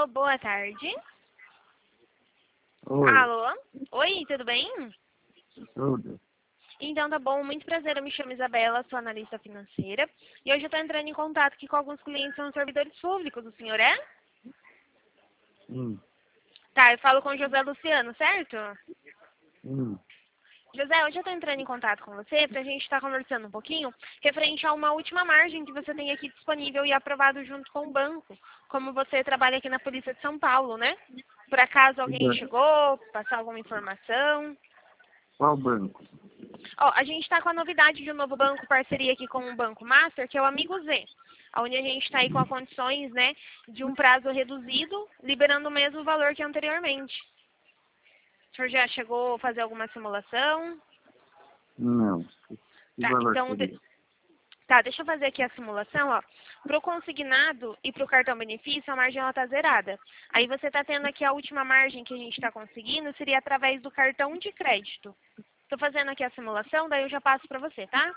Alô, boa tarde. Oi, Alô? Oi, tudo bem? tudo. Então tá bom, muito prazer, eu me chamo Isabela, sou analista financeira. E hoje eu tô entrando em contato aqui com alguns clientes que são servidores públicos, o senhor é? Sim, Tá, eu falo com o José Luciano, certo? sim. José, hoje eu tô entrando em contato com você pra gente estar conversando um pouquinho referente a uma última margem que você tem aqui disponível e aprovado junto com o banco. Como você trabalha aqui na Polícia de São Paulo, né? Por acaso alguém chegou, passar alguma informação? Qual banco? Ó, a gente está com a novidade de um novo banco, parceria aqui com o Banco Master, que é o Amigo Z, onde a gente está aí com as condições, né, de um prazo reduzido, liberando o mesmo valor que anteriormente. O senhor já chegou a fazer alguma simulação? Não. Que Tá, valor então, seria? tá, deixa eu fazer aqui a simulação, ó. Para o consignado e para o cartão benefício, a margem ela tá zerada. Aí você está tendo aqui a última margem que a gente está conseguindo, seria através do cartão de crédito. Estou fazendo aqui a simulação, daí eu já passo para você, tá?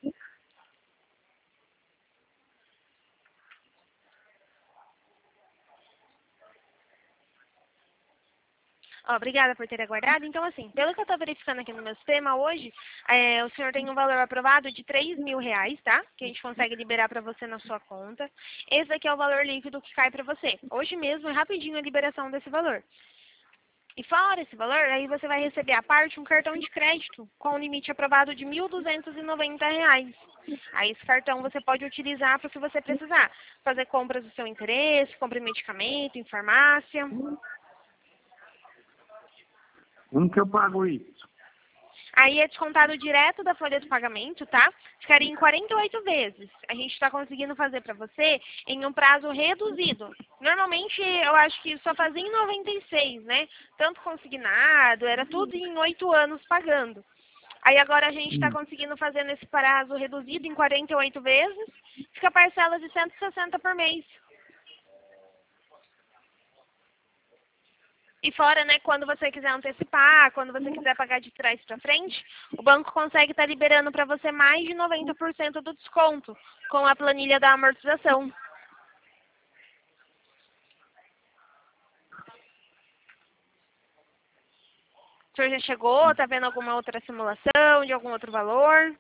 Ó, obrigada por ter aguardado. Então, assim, pelo que eu estou verificando aqui no meu sistema, hoje, o senhor tem um valor aprovado de R$ 3.000, tá? Que a gente consegue liberar para você na sua conta. Esse aqui é o valor líquido que cai para você. Hoje mesmo, é rapidinho a liberação desse valor. E fora esse valor, aí você vai receber à parte um cartão de crédito com um limite aprovado de R$ 1.290. Aí esse cartão você pode utilizar para o que você precisar. Fazer compras do seu interesse, comprar medicamento em farmácia. Como que eu pago isso? Aí é descontado direto da folha do pagamento, tá? Ficaria em 48 vezes. A gente está conseguindo fazer para você em um prazo reduzido. Normalmente, eu acho que só fazia em 96, né? Tanto consignado, era tudo em 8 anos pagando. Aí agora a gente está conseguindo fazer nesse prazo reduzido em 48 vezes. Fica parcelas de 160 por mês. E fora, né, quando você quiser antecipar, quando você quiser pagar de trás para frente, o banco consegue estar liberando para você mais de 90% do desconto com a planilha da amortização. O senhor já chegou? Está vendo alguma outra simulação de algum outro valor?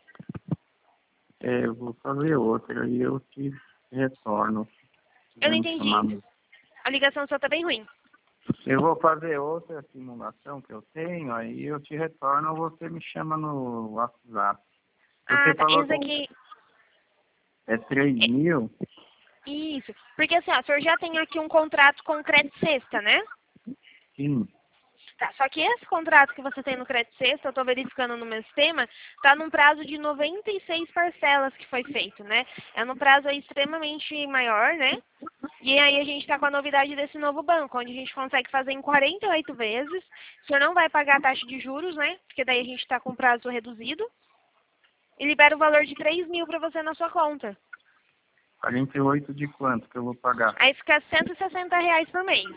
Eu vou fazer outra e eu te retorno. Eu não Vamos chamar entendi. A ligação sua está bem ruim. Eu vou fazer outra simulação que eu tenho, aí eu te retorno ou você me chama no WhatsApp. Você Ah, tá. falou Esse que aqui. é 3.000? Isso. Porque assim, ó, o senhor já tem aqui um contrato com o Crédito Sexta, né? Sim. Tá, só que esse contrato que você tem no Crédito Sexta, eu estou verificando no meu sistema, está num prazo de 96 parcelas que foi feito, né? É num prazo aí extremamente maior, né? E aí a gente está com a novidade desse novo banco, onde a gente consegue fazer em 48 vezes. O senhor não vai pagar a taxa de juros, né? Porque daí a gente está com prazo reduzido. E libera o valor de 3.000 para você na sua conta. 48 de quanto que eu vou pagar? Aí fica R$ 160 por mês.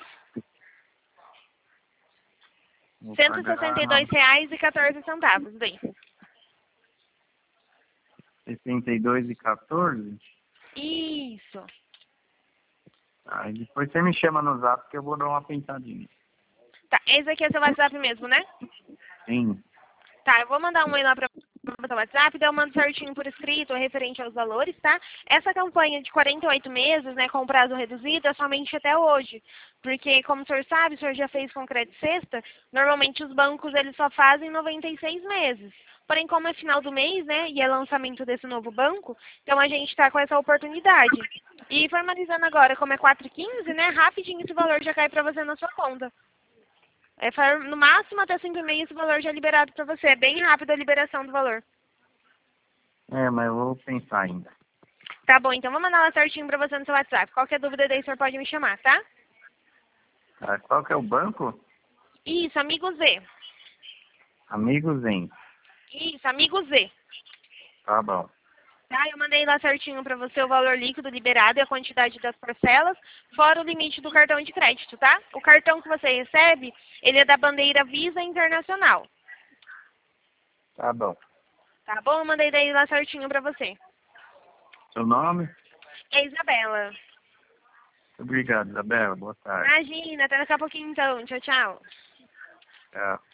Vou R$ pagar 162,14 daí. 62,14. Isso. Aí depois você me chama no Zap que eu vou dar uma pentadinha. Tá, esse aqui é seu WhatsApp mesmo, né? Sim. Tá, eu vou mandar um e-mail lá para o seu WhatsApp, daí eu mando certinho por escrito, referente aos valores, tá? Essa campanha de 48 meses, né, com prazo reduzido, é somente até hoje. Porque, como o senhor sabe, o senhor já fez com Crédito Sexta, normalmente os bancos, eles só fazem 96 meses. Porém, como é final do mês, né, e é lançamento desse novo banco, então a gente está com essa oportunidade. E formalizando agora, como é 4,15, né, rapidinho esse valor já cai para você na sua conta. No máximo até 5,5 esse valor já é liberado para você. É bem rápido a liberação do valor. Mas eu vou pensar ainda. Tá bom, então vou mandar lá certinho para você no seu WhatsApp. Qualquer dúvida daí o senhor pode me chamar, tá? Tá, qual que é o banco? Isso, Amigo Z. Amigos em. Isso, Amigo Z. Tá bom. Tá, eu mandei lá certinho para você o valor líquido liberado e a quantidade das parcelas, fora o limite do cartão de crédito, tá? O cartão que você recebe, ele é da bandeira Visa Internacional. Tá bom. Tá bom? Eu mandei daí lá certinho para você. Seu nome? É Isabela. Obrigado, Isabela. Boa tarde. Imagina, até daqui a pouquinho então. Tchau, tchau. Tchau.